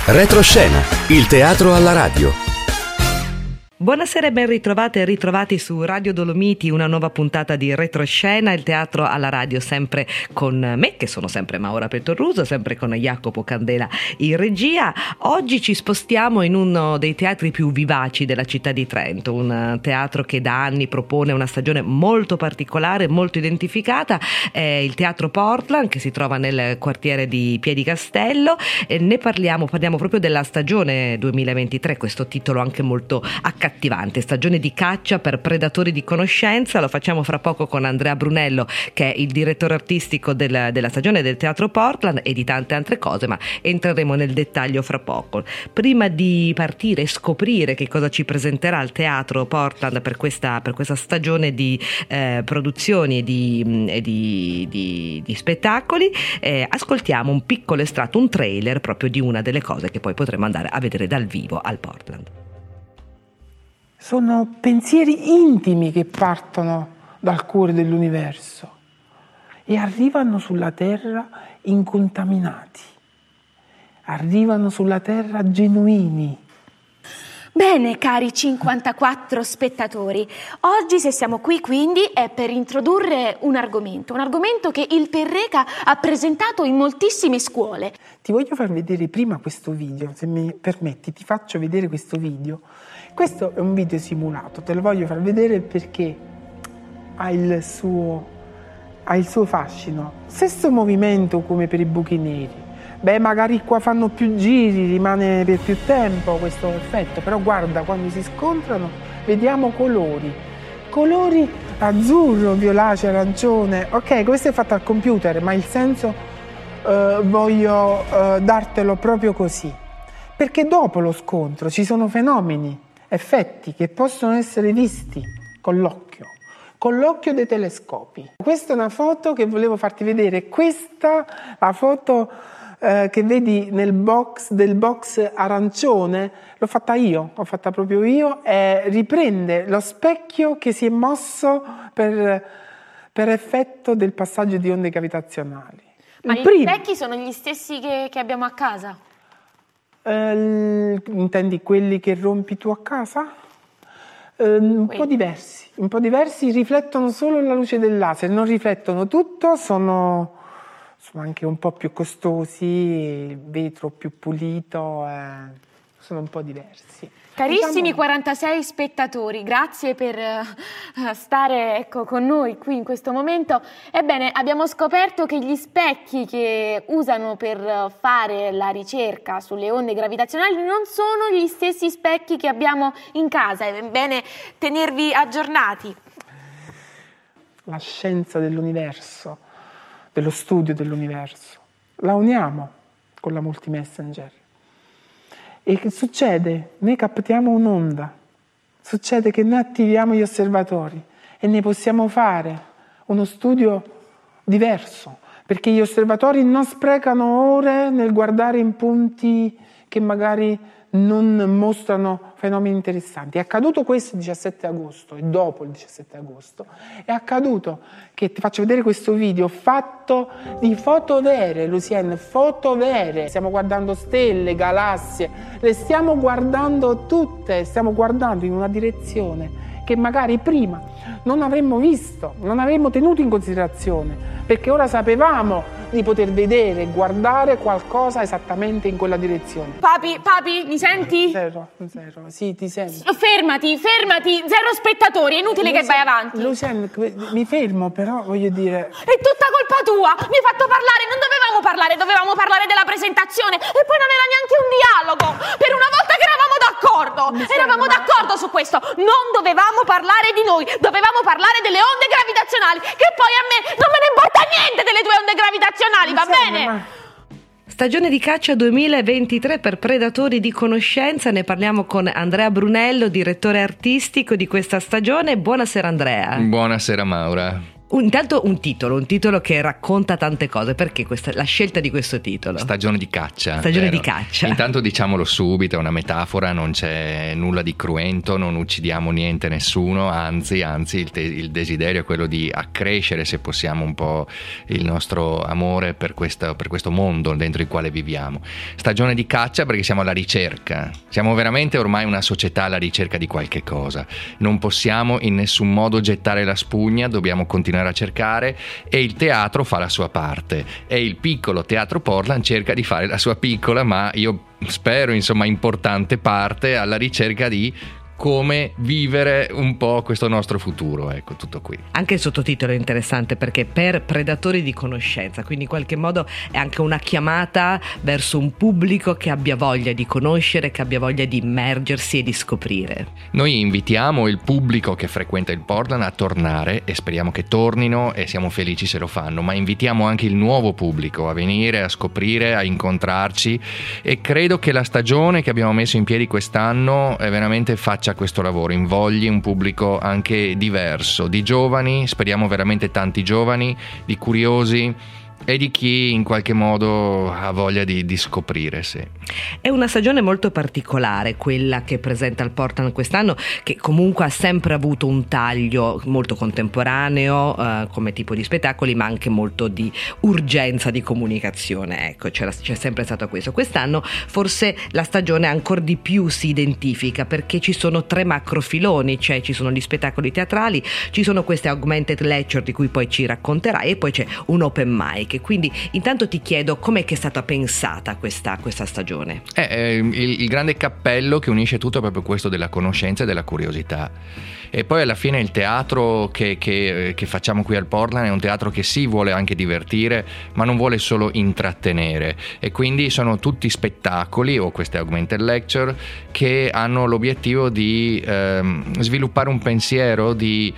Retroscena, il teatro alla radio. Buonasera e ben ritrovate e ritrovati su Radio Dolomiti, una nuova puntata di Retroscena, il teatro alla radio, sempre con me, che sono sempre Maura Petorruso, sempre con Jacopo Candela in regia. Oggi ci spostiamo in uno dei teatri più vivaci della città di Trento, un teatro che da anni propone una stagione molto particolare, molto identificata, è il Teatro Portland, che si trova nel quartiere di Piedicastello, e ne parliamo proprio della stagione 2023, questo titolo anche molto accattivante, stagione di caccia per predatori di conoscenza. Lo facciamo fra poco con Andrea Brunello, che è il direttore artistico della stagione del Teatro Portland e di tante altre cose, ma entreremo nel dettaglio fra poco. Prima di partire e scoprire che cosa ci presenterà il Teatro Portland per questa stagione di produzioni e di spettacoli, ascoltiamo un piccolo estratto, un trailer proprio di una delle cose che poi potremo andare a vedere dal vivo al Portland. Sono pensieri intimi che partono dal cuore dell'universo e arrivano sulla Terra incontaminati, arrivano sulla Terra genuini. Bene, cari 54 spettatori, oggi se siamo qui quindi è per introdurre un argomento che il Perreca ha presentato in moltissime scuole. Ti voglio far vedere prima questo video, se mi permetti, ti faccio vedere questo video. Questo è un video simulato, te lo voglio far vedere perché ha il suo fascino. Stesso movimento come per i buchi neri. Beh, magari qua fanno più giri, rimane per più tempo questo effetto, però guarda, quando si scontrano vediamo colori azzurro, violaceo, arancione. Ok, questo è fatto al computer, ma il senso voglio dartelo proprio così, perché dopo lo scontro ci sono fenomeni, effetti che possono essere visti con l'occhio dei telescopi. Questa è una foto che volevo farti vedere, questa la foto che vedi del box arancione, l'ho fatta proprio io, e riprende lo specchio che si è mosso per effetto del passaggio di onde gravitazionali. Ma gli specchi sono gli stessi che abbiamo a casa? Intendi quelli che rompi tu a casa? Un po' diversi, riflettono solo la luce del laser, non riflettono tutto, sono anche un po' più costosi, il vetro più pulito, sono un po' diversi. Carissimi 46 spettatori, grazie per stare con noi qui in questo momento. Ebbene, abbiamo scoperto che gli specchi che usano per fare la ricerca sulle onde gravitazionali non sono gli stessi specchi che abbiamo in casa. È bene tenervi aggiornati. La scienza dell'universo, dello studio dell'universo, la uniamo con la multimessenger. E che succede? Noi captiamo un'onda, succede che noi attiviamo gli osservatori e ne possiamo fare uno studio diverso, perché gli osservatori non sprecano ore nel guardare in punti che magari non mostrano fenomeni interessanti. È accaduto questo il 17 agosto e dopo il 17 agosto è accaduto che ti faccio vedere questo video fatto di foto vere, Lucienne, foto vere. Stiamo guardando stelle, galassie, le stiamo guardando tutte, stiamo guardando in una direzione che magari prima non avremmo visto, non avremmo tenuto in considerazione, perché ora sapevamo di poter vedere, guardare qualcosa esattamente in quella direzione. Papi, mi senti? Zero, sì, ti sento. Fermati, zero spettatori, è inutile che vai avanti. Lucienne, mi fermo, però voglio dire... È tutta colpa tua, mi hai fatto parlare, non dovevamo parlare della presentazione, e poi non era neanche un dialogo, per una volta che eravamo d'accordo su questo, non dovevamo parlare di noi, dovevamo parlare delle onde gravitazionali, che poi a me non me ne importa niente delle tue onde gravitazionali, va bene? Stagione di caccia 2023 per predatori di conoscenza, ne parliamo con Andrea Brunello, direttore artistico di questa stagione. Buonasera Andrea. Buonasera Maura. Intanto un titolo che racconta tante cose. Perché la scelta di questo titolo? Stagione di caccia. Stagione di caccia. Intanto diciamolo subito, è una metafora, non c'è nulla di cruento, non uccidiamo niente, nessuno, anzi il desiderio è quello di accrescere, se possiamo, un po' il nostro amore per questo mondo dentro il quale viviamo. Stagione di caccia perché siamo alla ricerca, siamo veramente ormai una società alla ricerca di qualche cosa, non possiamo in nessun modo gettare la spugna, dobbiamo continuare a cercare, e il teatro fa la sua parte e il piccolo Teatro Portland cerca di fare la sua piccola, ma io spero importante parte alla ricerca di come vivere un po' questo nostro futuro, ecco, tutto qui. Anche il sottotitolo è interessante perché per predatori di conoscenza, quindi in qualche modo è anche una chiamata verso un pubblico che abbia voglia di conoscere, che abbia voglia di immergersi e di scoprire. Noi invitiamo il pubblico che frequenta il Portland a tornare e speriamo che tornino e siamo felici se lo fanno, ma invitiamo anche il nuovo pubblico a venire, a scoprire, a incontrarci, e credo che la stagione che abbiamo messo in piedi quest'anno veramente faccia questo lavoro, invogli un pubblico anche diverso, di giovani, speriamo veramente tanti giovani, di curiosi e di chi in qualche modo ha voglia di scoprire. Sì. È una stagione molto particolare quella che presenta il Portland quest'anno, che comunque ha sempre avuto un taglio molto contemporaneo come tipo di spettacoli, ma anche molto di urgenza di comunicazione. Ecco, c'è sempre stato questo. Quest'anno forse la stagione ancora di più si identifica perché ci sono 3 macrofiloni, cioè ci sono gli spettacoli teatrali, ci sono queste augmented lecture di cui poi ci racconterai, e poi c'è un open mic. Quindi intanto ti chiedo com'è che è stata pensata questa stagione. Il grande cappello che unisce tutto è proprio questo della conoscenza e della curiosità. E poi alla fine il teatro che facciamo qui al Portland è un teatro che sì vuole anche divertire, ma non vuole solo intrattenere, e quindi sono tutti spettacoli o queste augmented lecture che hanno l'obiettivo di sviluppare un pensiero o di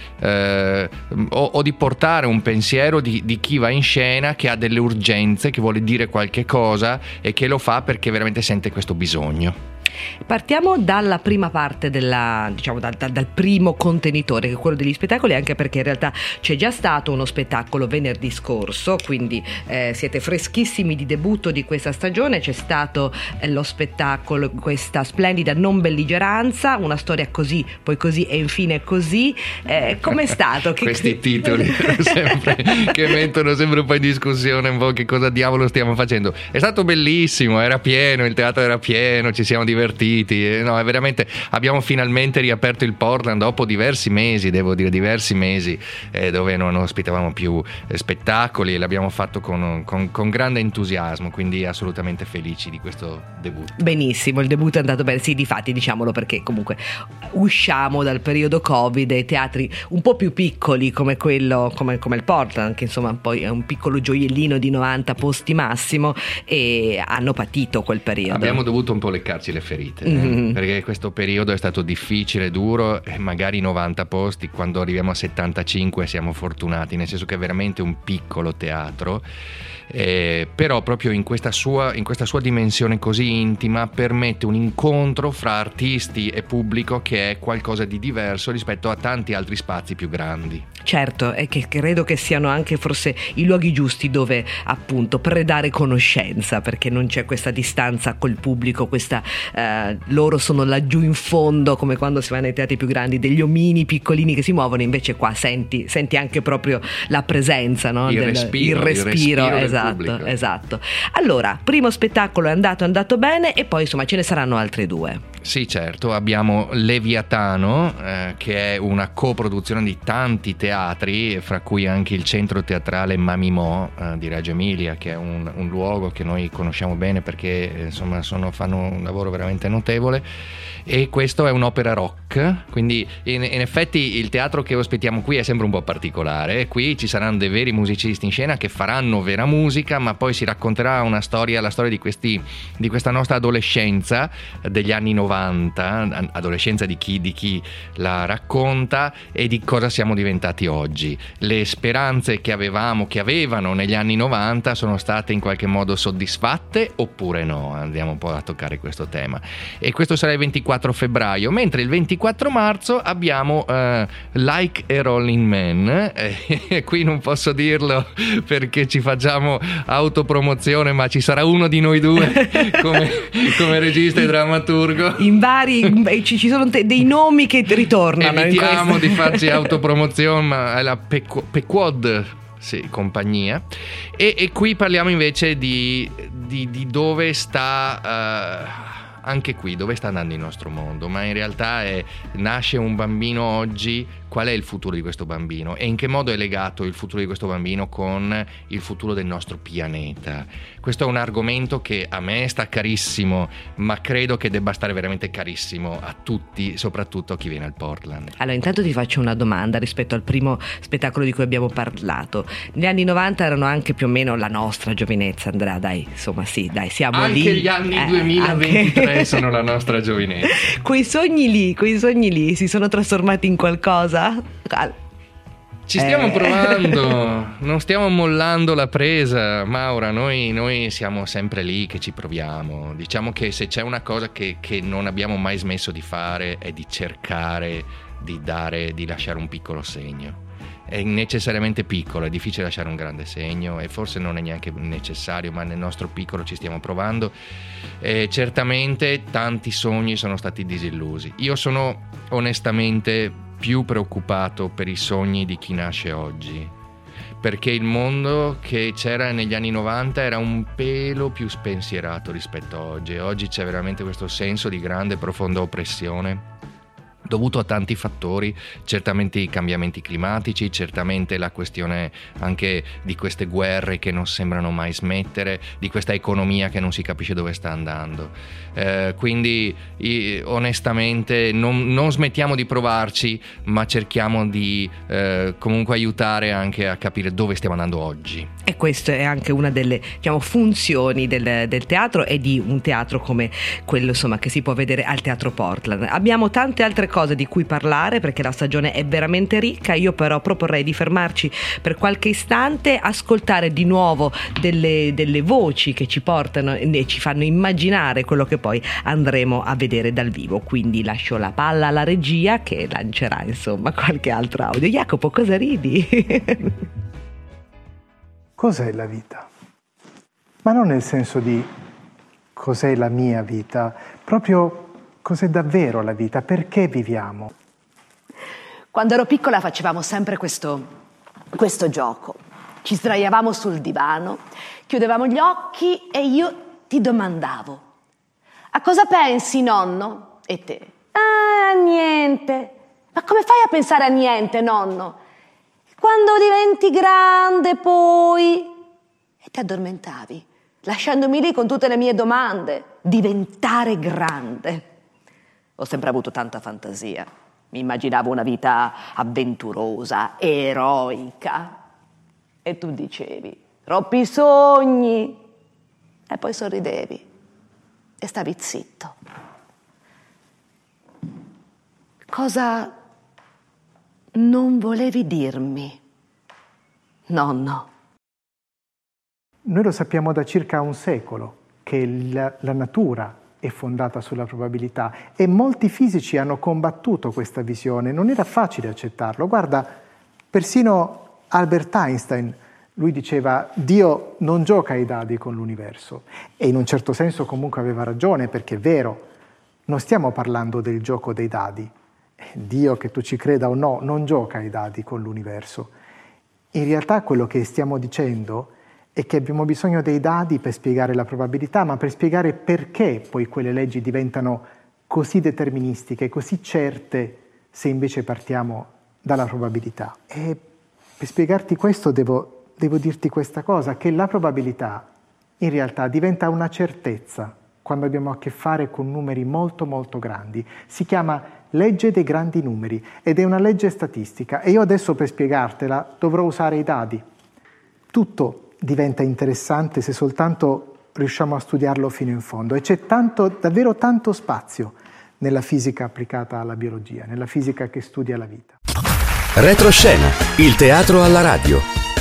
portare un pensiero di chi va in scena, che ha delle urgenze, che vuole dire qualche cosa e che lo fa perché veramente sente questo bisogno. Partiamo dalla prima parte dal primo contenitore, che è quello degli spettacoli, anche perché in realtà c'è già stato uno spettacolo venerdì scorso, quindi siete freschissimi di debutto di questa stagione. C'è stato lo spettacolo, questa splendida non belligeranza, una storia così, poi così e infine così. Com'è stato? Questi titoli sempre, che mettono sempre un po' in discussione un po' che cosa diavolo stiamo facendo. È stato bellissimo, era pieno, il teatro era pieno, ci siamo divertiti. No, è veramente, abbiamo finalmente riaperto il Portland dopo diversi mesi, dove non ospitavamo più spettacoli, e l'abbiamo fatto con grande entusiasmo, quindi assolutamente felici di questo debutto. Benissimo, il debutto è andato bene, sì, difatti diciamolo, perché comunque usciamo dal periodo Covid e teatri un po' più piccoli come quello, come il Portland, che insomma poi è un piccolo gioiellino di 90 posti massimo, e hanno patito quel periodo. Abbiamo dovuto un po' leccarci le ferite, perché questo periodo è stato difficile, duro, e magari 90 posti, quando arriviamo a 75 siamo fortunati, nel senso che è veramente un piccolo teatro, però proprio in questa sua dimensione così intima permette un incontro fra artisti e pubblico che è qualcosa di diverso rispetto a tanti altri spazi più grandi. Certo, e che credo che siano anche forse i luoghi giusti dove appunto predare conoscenza, perché non c'è questa distanza col pubblico, loro sono laggiù in fondo, come quando si va nei teatri più grandi, degli omini piccolini che si muovono, invece qua senti anche proprio la presenza, no? Il respiro esatto. Allora, primo spettacolo è andato bene, e poi insomma ce ne saranno altre 2. Sì, certo, abbiamo Leviatano, che è una coproduzione di tanti teatri, fra cui anche il centro teatrale Mamimò di Reggio Emilia, che è un luogo che noi conosciamo bene perché insomma fanno un lavoro veramente notevole, e questo è un'opera rock, quindi in effetti il teatro che ospitiamo qui è sempre un po' particolare. Qui ci saranno dei veri musicisti in scena che faranno vera musica, ma poi si racconterà la storia di questa nostra adolescenza degli anni 90, 90, adolescenza di chi la racconta, e di cosa siamo diventati oggi. Le speranze che avevano negli anni 90 sono state in qualche modo soddisfatte oppure no? Andiamo un po' a toccare questo tema. E questo sarà il 24 febbraio, mentre il 24 marzo abbiamo Like a Rolling Man. Qui non posso dirlo perché ci facciamo autopromozione, ma ci sarà uno di noi due come regista e drammaturgo. In vari ci sono dei nomi che ritornano. Evitiamo di farci autopromozione, ma è la Pequod, sì, compagnia. E qui parliamo invece di dove sta anche qui, dove sta andando il nostro mondo. Ma in realtà nasce un bambino oggi. Qual è il futuro di questo bambino e in che modo è legato il futuro di questo bambino con il futuro del nostro pianeta? Questo è un argomento che a me sta carissimo, ma credo che debba stare veramente carissimo a tutti, soprattutto a chi viene al Portland. Allora, intanto ti faccio una domanda rispetto al primo spettacolo di cui abbiamo parlato. Gli anni 90 erano anche più o meno la nostra giovinezza, Andrea, dai, insomma, sì, dai, siamo anche lì. Anche gli anni 2023 anche... sono la nostra giovinezza. Quei sogni lì si sono trasformati in qualcosa? Ci stiamo provando, non stiamo mollando la presa, Maura, noi siamo sempre lì che ci proviamo. Diciamo che se c'è una cosa che non abbiamo mai smesso di fare è di cercare di lasciare un piccolo segno. È necessariamente piccolo, è difficile lasciare un grande segno e forse non è neanche necessario, ma nel nostro piccolo ci stiamo provando. Certamente tanti sogni sono stati disillusi. Io sono onestamente più preoccupato per i sogni di chi nasce oggi, perché il mondo che c'era negli anni 90 era un pelo più spensierato rispetto a oggi, e oggi c'è veramente questo senso di grande, profonda oppressione dovuto a tanti fattori, certamente i cambiamenti climatici, certamente la questione anche di queste guerre che non sembrano mai smettere, di questa economia che non si capisce dove sta andando. Quindi onestamente non smettiamo di provarci, ma cerchiamo di comunque aiutare anche a capire dove stiamo andando oggi. E questa è anche una delle, diciamo, funzioni del teatro e di un teatro come quello, insomma, che si può vedere al Teatro Portland. Abbiamo tante altre cose di cui parlare perché la stagione è veramente ricca. Io però proporrei di fermarci per qualche istante, ascoltare di nuovo delle voci che ci portano e ci fanno immaginare quello che poi andremo a vedere dal vivo. Quindi lascio la palla alla regia che lancerà, insomma, qualche altro audio. Jacopo, cosa ridi? Cos'è la vita? Ma non nel senso di cos'è la mia vita, proprio cos'è davvero la vita, perché viviamo. Quando ero piccola facevamo sempre questo gioco. Ci sdraiavamo sul divano, chiudevamo gli occhi e io ti domandavo: a cosa pensi, nonno? E te? Ah, niente. Ma come fai a pensare a niente, nonno? Quando diventi grande poi... E ti addormentavi, lasciandomi lì con tutte le mie domande. Diventare grande. Ho sempre avuto tanta fantasia. Mi immaginavo una vita avventurosa, eroica. E tu dicevi, troppi sogni. E poi sorridevi e stavi zitto. Cosa non volevi dirmi, nonno? Noi lo sappiamo da circa un secolo che la natura è fondata sulla probabilità e molti fisici hanno combattuto questa visione. Non era facile accettarlo. Guarda, persino Albert Einstein, lui diceva: Dio non gioca ai dadi con l'universo. E in un certo senso comunque aveva ragione, perché è vero, non stiamo parlando del gioco dei dadi. Dio, che tu ci creda o no, non gioca ai dadi con l'universo. In realtà quello che stiamo dicendo è che abbiamo bisogno dei dadi per spiegare la probabilità, ma per spiegare perché poi quelle leggi diventano così deterministiche, così certe, se invece partiamo dalla probabilità. E per spiegarti questo devo dirti questa cosa, che la probabilità in realtà diventa una certezza quando abbiamo a che fare con numeri molto molto grandi. Si chiama legge dei grandi numeri ed è una legge statistica, e io adesso per spiegartela dovrò usare i dadi. Tutto diventa interessante se soltanto riusciamo a studiarlo fino in fondo, e c'è davvero tanto spazio nella fisica applicata alla biologia, nella fisica che studia la vita. Retroscena, il teatro alla radio.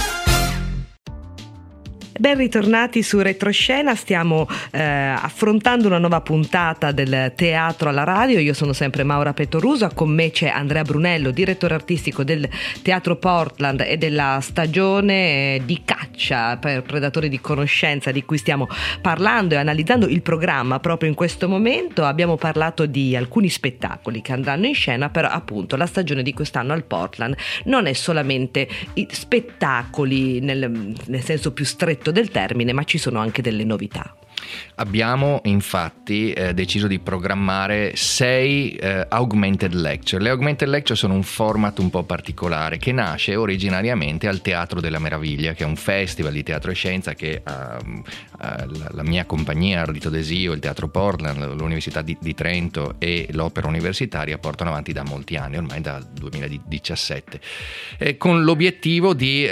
Ben ritornati su Retroscena, stiamo affrontando una nuova puntata del teatro alla radio. Io sono sempre Maura Pettoruso, con me c'è Andrea Brunello, direttore artistico del Teatro Portland e della stagione di caccia per predatori di conoscenza di cui stiamo parlando e analizzando il programma proprio in questo momento. Abbiamo parlato di alcuni spettacoli che andranno in scena, però appunto la stagione di quest'anno al Portland non è solamente i spettacoli nel senso più stretto del termine, ma ci sono anche delle novità. Abbiamo infatti deciso di programmare 6 augmented lecture. Le augmented lecture sono un format un po' particolare che nasce originariamente al Teatro della Meraviglia, che è un festival di teatro e scienza che la mia compagnia Ardito Desio, il Teatro Portland, l'Università di Trento e l'Opera Universitaria portano avanti da molti anni, ormai dal 2017, con l'obiettivo di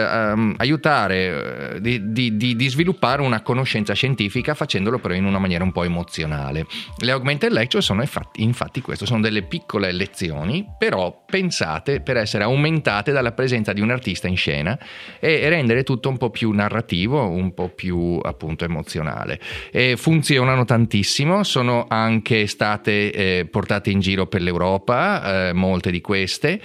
aiutare, di sviluppare una conoscenza scientifica, facendolo però in una maniera un po' emozionale. Le augmented lecture sono infatti questo, sono delle piccole lezioni però pensate per essere aumentate dalla presenza di un artista in scena e rendere tutto un po' più narrativo, un po' più appunto emozionale. E funzionano tantissimo, sono anche state portate in giro per l'Europa, molte di queste,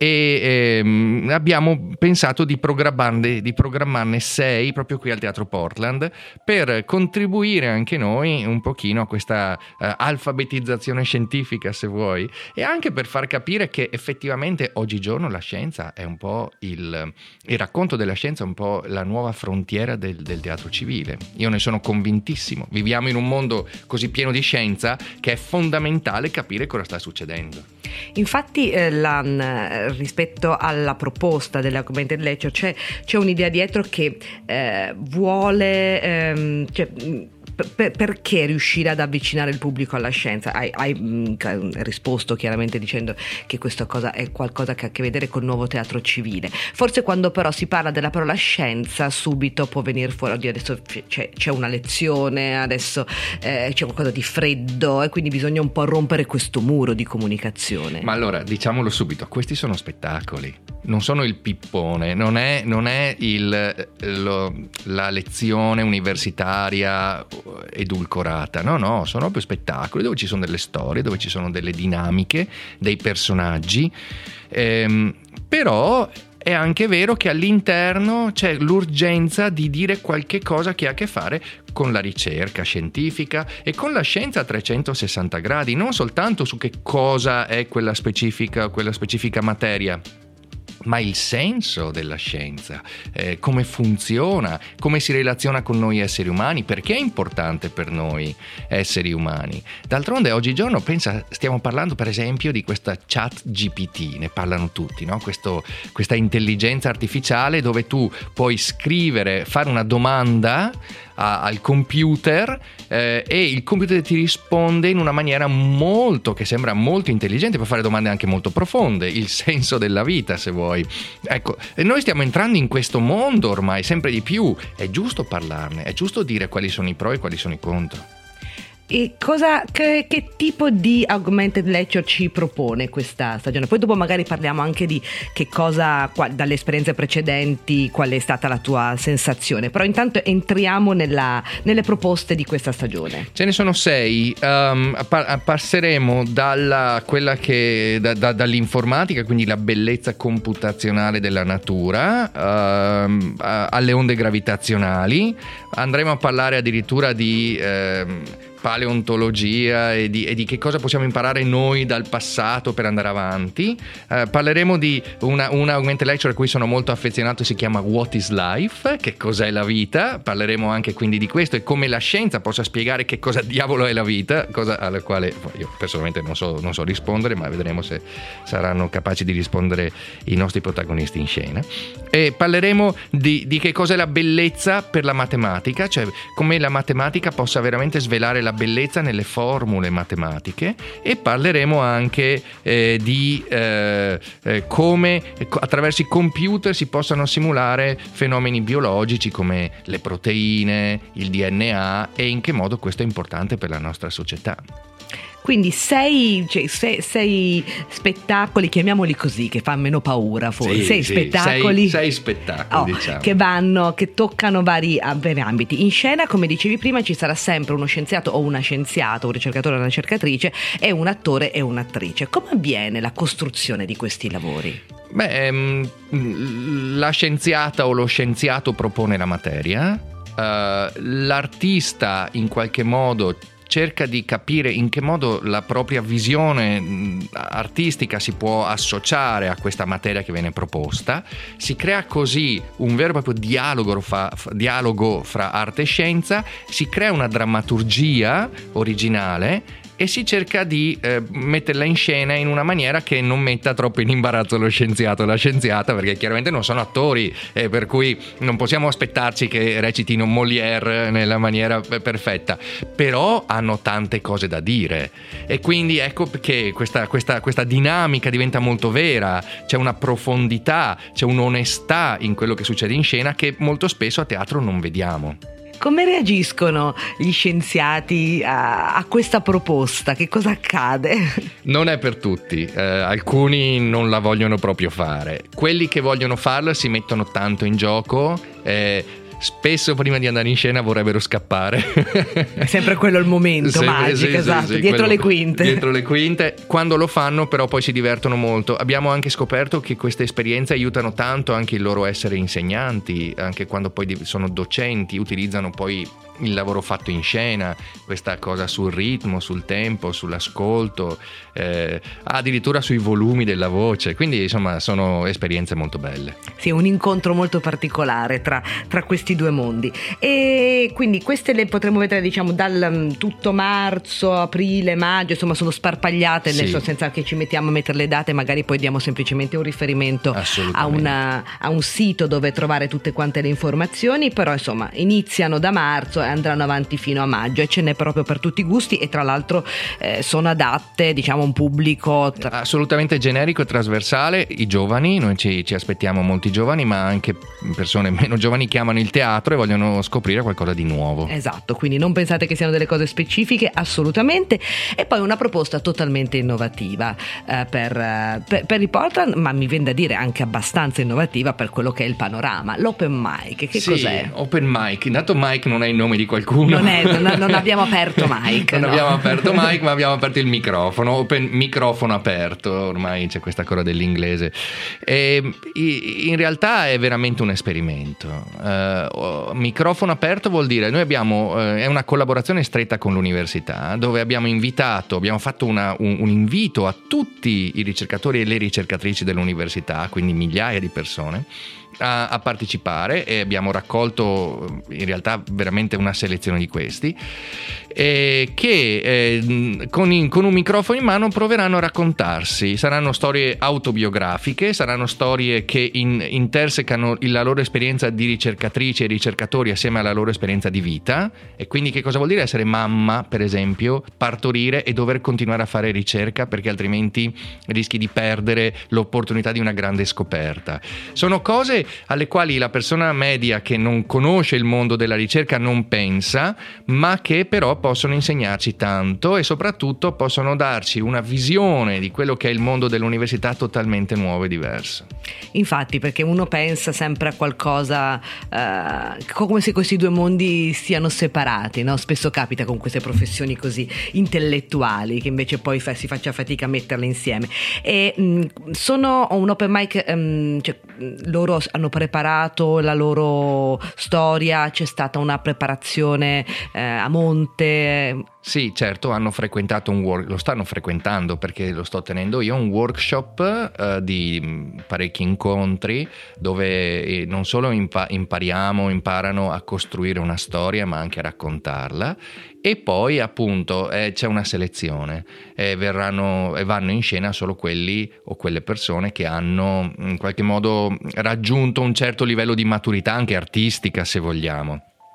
e abbiamo pensato di programmarne 6 proprio qui al Teatro Portland per contribuire anche noi un pochino a questa alfabetizzazione scientifica, se vuoi, e anche per far capire che effettivamente oggigiorno la scienza è un po' il racconto della scienza è un po' la nuova frontiera del teatro civile. Io ne sono convintissimo. Viviamo in un mondo così pieno di scienza che è fondamentale capire cosa sta succedendo. Infatti rispetto alla proposta dell'augmented lecture c'è un'idea dietro che vuole perché riuscire ad avvicinare il pubblico alla scienza? Hai risposto chiaramente dicendo che questa cosa è qualcosa che ha a che vedere col nuovo teatro civile. Forse quando però si parla della parola scienza subito può venire fuori, adesso c'è una lezione, adesso c'è qualcosa di freddo e quindi bisogna un po' rompere questo muro di comunicazione. Ma allora, diciamolo subito, questi sono spettacoli, non sono il pippone, non è la lezione universitaria edulcorata, no, sono proprio spettacoli dove ci sono delle storie, dove ci sono delle dinamiche, dei personaggi, però è anche vero che all'interno c'è l'urgenza di dire qualche cosa che ha a che fare con la ricerca scientifica e con la scienza a 360 gradi, non soltanto su che cosa è quella specifica materia, ma il senso della scienza, come funziona, come si relaziona con noi esseri umani, perché è importante per noi esseri umani. D'altronde oggigiorno stiamo parlando per esempio di questa chat GPT, ne parlano tutti, no? Questa intelligenza artificiale dove tu puoi fare una domanda al computer e il computer ti risponde in una maniera che sembra molto intelligente, per fare domande anche molto profonde, il senso della vita, se vuoi. Ecco, e noi stiamo entrando in questo mondo ormai sempre di più, è giusto parlarne, è giusto dire quali sono i pro e quali sono i contro. E che tipo di augmented lecture ci propone questa stagione? Poi dopo magari parliamo anche di che cosa, dalle esperienze precedenti, qual è stata la tua sensazione, però intanto entriamo nelle proposte di questa stagione. Ce ne sono 6, passeremo dall'informatica, quindi la bellezza computazionale della natura, alle onde gravitazionali, andremo a parlare addirittura di paleontologia e di che cosa possiamo imparare noi dal passato per andare avanti. Parleremo di una augmented lecture a cui sono molto affezionato, si chiama What is Life? Che cos'è la vita? Parleremo anche quindi di questo e come la scienza possa spiegare che cosa diavolo è la vita, cosa alla quale io personalmente non so rispondere, ma vedremo se saranno capaci di rispondere i nostri protagonisti in scena. E parleremo di che cosa è la bellezza per la matematica, cioè come la matematica possa veramente svelare la bellezza nelle formule matematiche, e parleremo anche di come attraverso i computer si possano simulare fenomeni biologici come le proteine, il DNA, e in che modo questo è importante per la nostra società. Quindi sei spettacoli, chiamiamoli così, che fanno meno paura forse. Sei spettacoli, diciamo, che toccano vari ambiti. In scena, come dicevi prima, ci sarà sempre uno scienziato o una scienziata, un ricercatore o una ricercatrice, e un attore e un'attrice. Come avviene la costruzione di questi lavori? La scienziata o lo scienziato propone la materia, l'artista in qualche modo cerca di capire in che modo la propria visione artistica si può associare a questa materia che viene proposta. Si crea così un vero e proprio dialogo fra arte e scienza, si crea una drammaturgia originale e si cerca di metterla in scena in una maniera che non metta troppo in imbarazzo lo scienziato o la scienziata, perché chiaramente non sono attori, per cui non possiamo aspettarci che recitino Molière nella maniera perfetta, però hanno tante cose da dire e quindi ecco perché questa dinamica diventa molto vera, c'è una profondità, c'è un'onestà in quello che succede in scena che molto spesso a teatro non vediamo. Come reagiscono gli scienziati a questa proposta? Che cosa accade? Non è per tutti, alcuni non la vogliono proprio fare. Quelli che vogliono farla si mettono tanto in gioco, spesso prima di andare in scena vorrebbero scappare. È sempre quello il momento magico, esatto, dietro le quinte. Dietro le quinte. Quando lo fanno però poi si divertono molto. Abbiamo anche scoperto che queste esperienze aiutano tanto anche il loro essere insegnanti, anche quando poi sono docenti, utilizzano poi il lavoro fatto in scena, questa cosa sul ritmo, sul tempo, sull'ascolto, addirittura sui volumi della voce, quindi insomma sono esperienze molto belle. Sì, un incontro molto particolare tra questi due mondi, e quindi queste le potremo vedere diciamo dal tutto marzo, aprile, maggio, insomma sono sparpagliate, sì. Senza che ci mettiamo a mettere le date, magari poi diamo semplicemente un riferimento a un sito dove trovare tutte quante le informazioni, però insomma iniziano da marzo e andranno avanti fino a maggio e ce n'è proprio per tutti i gusti, e tra l'altro sono adatte diciamo a un pubblico assolutamente generico e trasversale. I giovani, noi ci aspettiamo molti giovani, ma anche persone meno giovani che amano il teatro e vogliono scoprire qualcosa di nuovo. Esatto, quindi non pensate che siano delle cose specifiche, assolutamente. E poi una proposta totalmente innovativa per i Portland, ma mi viene da dire anche abbastanza innovativa per quello che è il panorama, l'open mic. Che cos'è? Open mic, intanto Mike non è il nome di qualcuno, non abbiamo aperto mic, non abbiamo aperto mic, ma abbiamo aperto il microfono, open microfono aperto, ormai c'è questa cosa dell'inglese, e in realtà è veramente un esperimento. Microfono aperto vuol dire noi abbiamo è una collaborazione stretta con l'università, dove abbiamo fatto un invito a tutti i ricercatori e le ricercatrici dell'università, quindi migliaia di persone, a partecipare, e abbiamo raccolto in realtà veramente una selezione di questi che con un microfono in mano proveranno a raccontarsi. Saranno storie autobiografiche, saranno storie che intersecano la loro esperienza di ricercatrici e ricercatori assieme alla loro esperienza di vita. E quindi che cosa vuol dire essere mamma, per esempio, partorire e dover continuare a fare ricerca perché altrimenti rischi di perdere l'opportunità di una grande scoperta. Sono cose alle quali la persona media che non conosce il mondo della ricerca non pensa, ma che però possono insegnarci tanto e soprattutto possono darci una visione di quello che è il mondo dell'università totalmente nuovo e diverso. Infatti, perché uno pensa sempre a qualcosa come se questi due mondi siano separati, no? Spesso capita con queste professioni così intellettuali che invece poi si faccia fatica a metterle insieme. E sono un open mic, cioè, loro hanno preparato la loro storia, c'è stata una preparazione a monte? Sì, certo, hanno frequentato lo stanno frequentando perché lo sto tenendo io, un workshop di parecchi incontri dove non solo imparano a costruire una storia, ma anche a raccontarla. E poi appunto c'è una selezione e vanno in scena solo quelli o quelle persone che hanno in qualche modo raggiunto un certo livello di maturità anche artistica, se vogliamo.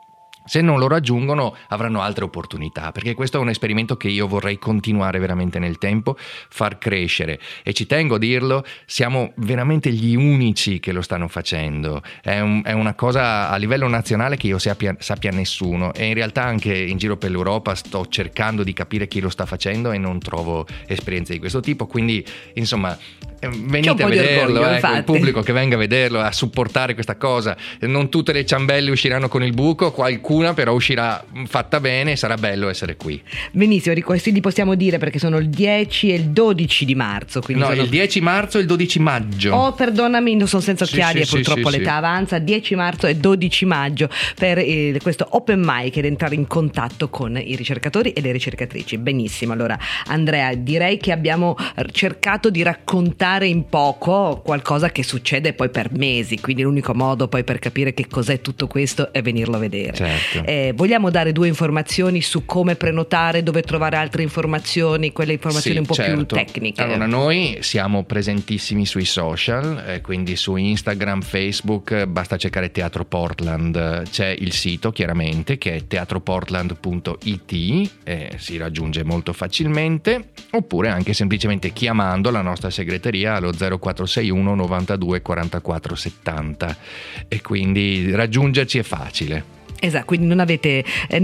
Se non lo raggiungono avranno altre opportunità, perché questo è un esperimento che io vorrei continuare veramente nel tempo, far crescere, e ci tengo a dirlo, siamo veramente gli unici che lo stanno facendo, è una cosa a livello nazionale che io sappia nessuno, e in realtà anche in giro per l'Europa sto cercando di capire chi lo sta facendo e non trovo esperienze di questo tipo, quindi insomma venite a vederlo, il pubblico che venga a vederlo, a supportare questa cosa. Non tutte le ciambelle usciranno con il buco, qualcuna però uscirà fatta bene, e sarà bello essere qui. Benissimo, questi li possiamo dire perché sono il 10 e il 12 di marzo. No, il 10 marzo e il 12 maggio. Oh, perdonami, non sono senza occhiali e purtroppo l'età avanza. 10 marzo e 12 maggio per questo open mic, ed entrare in contatto con i ricercatori e le ricercatrici. Benissimo, allora Andrea, direi che abbiamo cercato di raccontare in poco qualcosa che succede poi per mesi, quindi l'unico modo poi per capire che cos'è tutto questo è venirlo a vedere. Certo. Vogliamo dare 2 informazioni su come prenotare, dove trovare altre informazioni, quelle informazioni un po' più tecniche? Allora, noi siamo presentissimi sui social, quindi su Instagram, Facebook, basta cercare Teatro Portland, c'è il sito chiaramente che è teatroportland.it, si raggiunge molto facilmente, oppure anche semplicemente chiamando la nostra segreteria allo 0461 92 44 70, e quindi raggiungerci è facile. Esatto, quindi non avete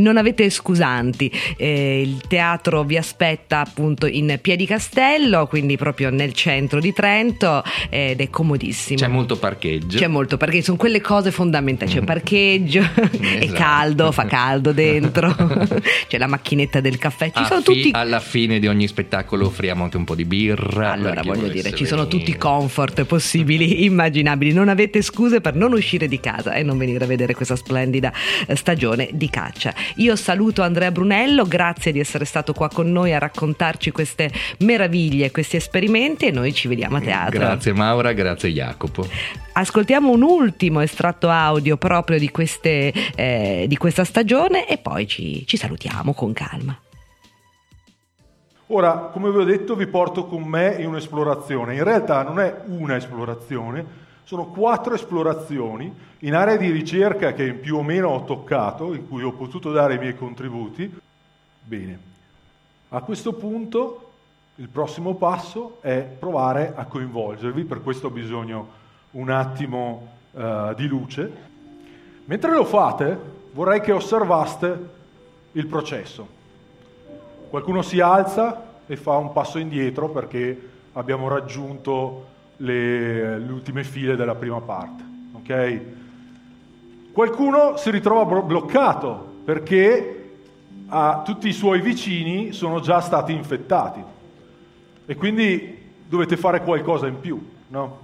scusanti. Il teatro vi aspetta appunto in Piedicastello, quindi proprio nel centro di Trento, ed è comodissimo. C'è molto parcheggio, sono quelle cose fondamentali. C'è parcheggio, è caldo, fa caldo dentro, c'è la macchinetta del caffè, alla fine di ogni spettacolo offriamo anche un po' di birra. Allora voglio dire, ci sono tutti i comfort possibili, immaginabili. Non avete scuse per non uscire di casa e non venire a vedere questa splendida stagione di caccia. Io saluto Andrea Brunello, grazie di essere stato qua con noi a raccontarci queste meraviglie, questi esperimenti, e noi ci vediamo a teatro. Grazie Maura, grazie Jacopo. Ascoltiamo un ultimo estratto audio proprio di questa stagione e poi ci salutiamo con calma. Ora, come vi ho detto, vi porto con me in un'esplorazione. In realtà non è una esplorazione, sono 4 esplorazioni in aree di ricerca che più o meno ho toccato, in cui ho potuto dare i miei contributi. Bene, a questo punto il prossimo passo è provare a coinvolgervi, per questo ho bisogno un attimo di luce. Mentre lo fate, vorrei che osservaste il processo. Qualcuno si alza e fa un passo indietro perché abbiamo raggiunto le ultime file della prima parte, ok? Qualcuno si ritrova bloccato perché tutti i suoi vicini sono già stati infettati e quindi dovete fare qualcosa in più, no?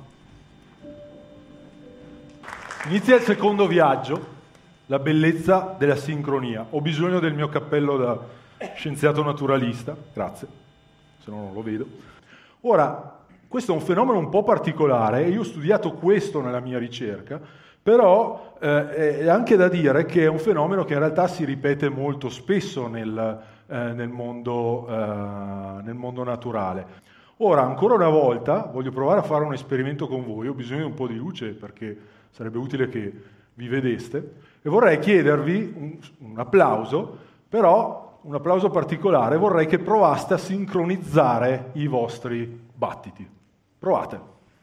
Inizia il secondo viaggio, la bellezza della sincronia. Ho bisogno del mio cappello da scienziato naturalista, grazie, se no non lo vedo. Ora, questo è un fenomeno un po' particolare e io ho studiato questo nella mia ricerca, però è anche da dire che è un fenomeno che in realtà si ripete molto spesso nel mondo naturale. Ora, ancora una volta, voglio provare a fare un esperimento con voi, ho bisogno di un po' di luce perché sarebbe utile che vi vedeste, e vorrei chiedervi un applauso, però un applauso particolare, vorrei che provaste a sincronizzare i vostri battiti. Provate.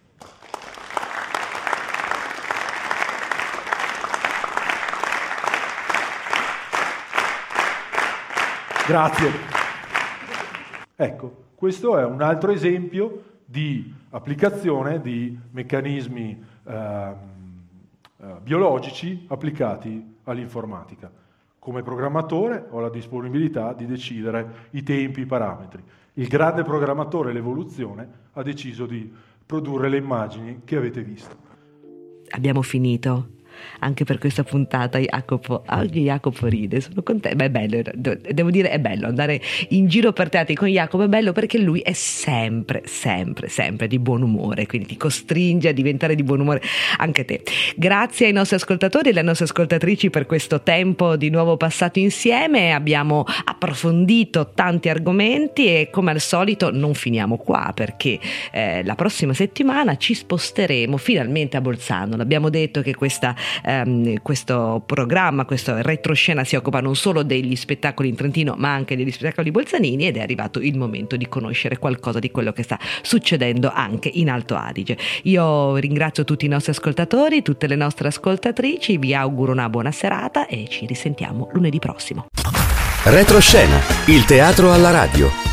Grazie. Ecco, questo è un altro esempio di applicazione di meccanismi biologici applicati all'informatica. Come programmatore ho la disponibilità di decidere i tempi, i parametri. Il grande programmatore, l'evoluzione, ha deciso di produrre le immagini che avete visto. Abbiamo finito anche per questa puntata, Jacopo. Oggi Jacopo ride, sono contenta. Beh, è bello, devo dire, è bello andare in giro per teatri con Jacopo, è bello perché lui è sempre di buon umore, quindi ti costringe a diventare di buon umore anche te. Grazie ai nostri ascoltatori e alle nostre ascoltatrici per questo tempo di nuovo passato insieme. Abbiamo approfondito tanti argomenti e come al solito non finiamo qua, perché la prossima settimana ci sposteremo finalmente a Bolzano. L'abbiamo detto che questa questo programma, questo retroscena si occupa non solo degli spettacoli in Trentino ma anche degli spettacoli bolzanini, ed è arrivato il momento di conoscere qualcosa di quello che sta succedendo anche in Alto Adige. Io ringrazio tutti i nostri ascoltatori, tutte le nostre ascoltatrici, vi auguro una buona serata e ci risentiamo lunedì prossimo. Retroscena, il teatro alla radio.